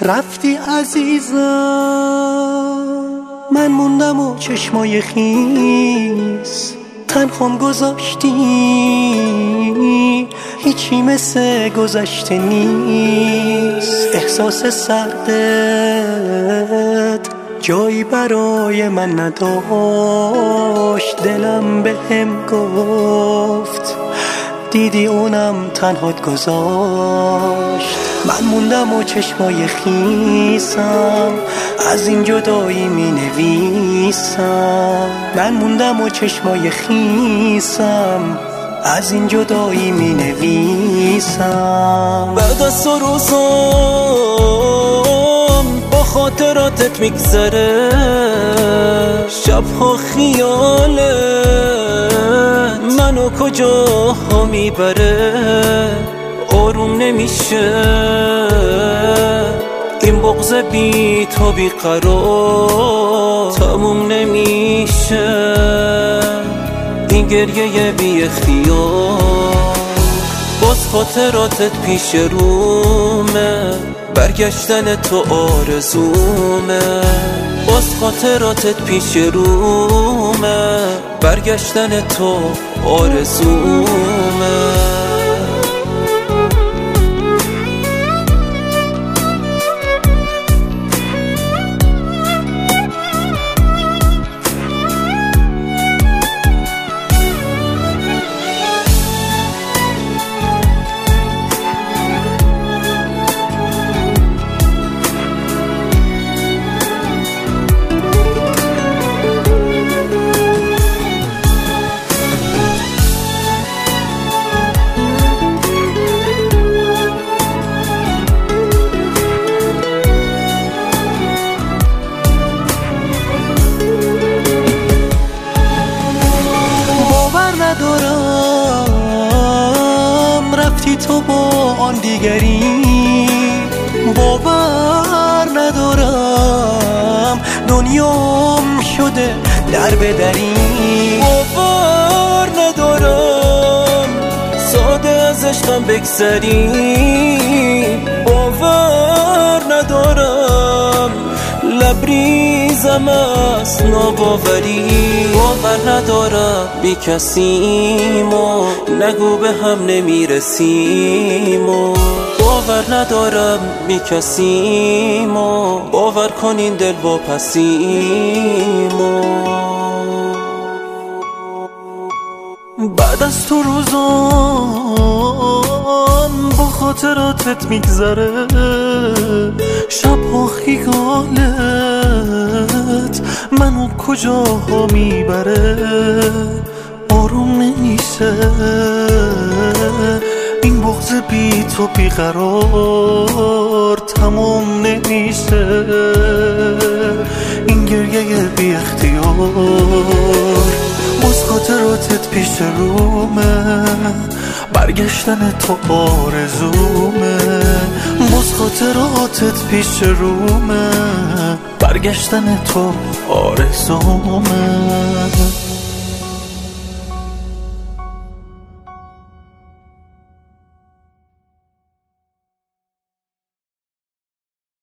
رفتی عزیزم، من موندم و چشمای خیس تنهام گذاشتی، هیچی مثل گذشته نیست. احساس سردت جایی برای من نداشت، دلم بهم گفت دیدی اونم تنهات گذاشت. من موندم و چشمای خیسم از این جدایی می نویسم. من موندم و چشمای خیسم از این جدایی می نویسم. بعد از تو روزام با خاطراتت میگذره، شبها خیالت منو کجاها میبره. آروم نمیشه این بغض بی تو بی قرار، تموم نمیشه این گریه بی اختیار. باز خاطراتت پیش رومه، برگشتن تو آرزومه. باز خاطراتت پیش رومه، برگشتن تو آرزومه. ندارم رفتی تو با آن دیگری، باور ندارم دنیام شده در بدری. باور ندارم ساده از عشقم بگذری، باور ندارم لبریزم از ناباوری. باور ندارم بی کسیم و نگو به هم نمیرسیم. و باور ندارم بی کسیم و باور کن این دل واپسیم. بعد از تو روزان با خاطراتت میگذره، شبها خیالت منو کجاها میبره. آروم نمیشه این بغض بی تو بیقرار، تمام نمیشه این گریه بی اختیار. باز خاطراتت پیش رومه، برگشتن تو آرزومه. باز خاطراتت پیش رومه، برگشتن تو آرزومه.